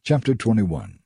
Chapter 21.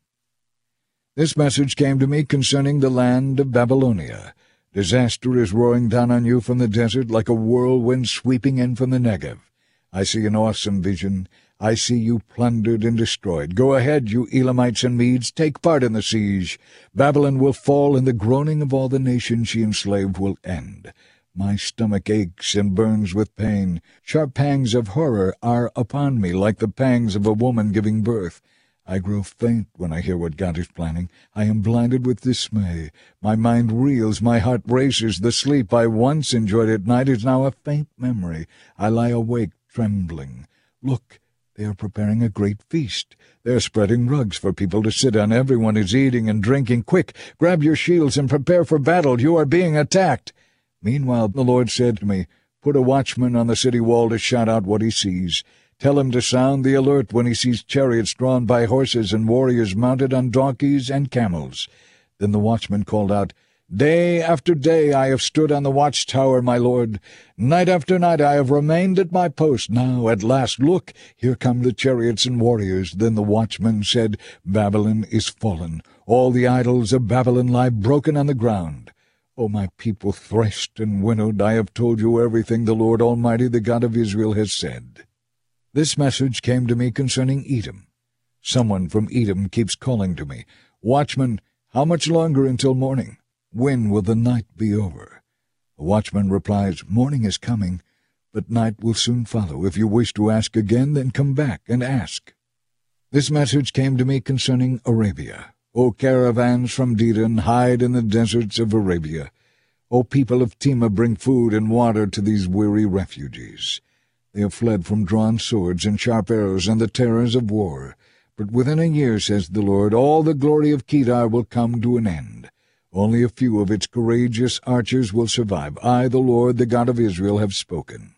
This message came to me concerning the land of Babylonia. Disaster is roaring down on you from the desert like a whirlwind sweeping in from the Negev. I see an awesome vision. I see you plundered and destroyed. Go ahead, you Elamites and Medes, take part in the siege. Babylon will fall, and the groaning of all the nations she enslaved will end. My stomach aches and burns with pain. Sharp pangs of horror are upon me, like the pangs of a woman giving birth. I grow faint when I hear what God is planning. I am blinded with dismay. My mind reels, my heart races. The sleep I once enjoyed at night is now a faint memory. I lie awake, trembling. Look, they are preparing a great feast. They are spreading rugs for people to sit on. Everyone is eating and drinking. Quick, grab your shields and prepare for battle. You are being attacked. Meanwhile the Lord said to me, Put a watchman on the city wall to shout out what he sees. Tell him to sound the alert when he sees chariots drawn by horses and warriors mounted on donkeys and camels. Then the watchman called out, Day after day I have stood on the watchtower, my lord. Night after night I have remained at my post. Now, at last, look, here come the chariots and warriors. Then the watchman said, Babylon is fallen. All the idols of Babylon lie broken on the ground. O my people threshed and winnowed, I have told you everything the Lord Almighty, the God of Israel, has said. This message came to me concerning Edom. Someone from Edom keeps calling to me, Watchman, how much longer until morning? When will the night be over? The watchman replies, Morning is coming, but night will soon follow. If you wish to ask again, then come back and ask. This message came to me concerning Arabia. O caravans from Dedan, hide in the deserts of Arabia. O people of Tema, bring food and water to these weary refugees. They have fled from drawn swords and sharp arrows and the terrors of war. But within a year, says the Lord, all the glory of Kedar will come to an end. Only a few of its courageous archers will survive. I, the Lord, the God of Israel, have spoken.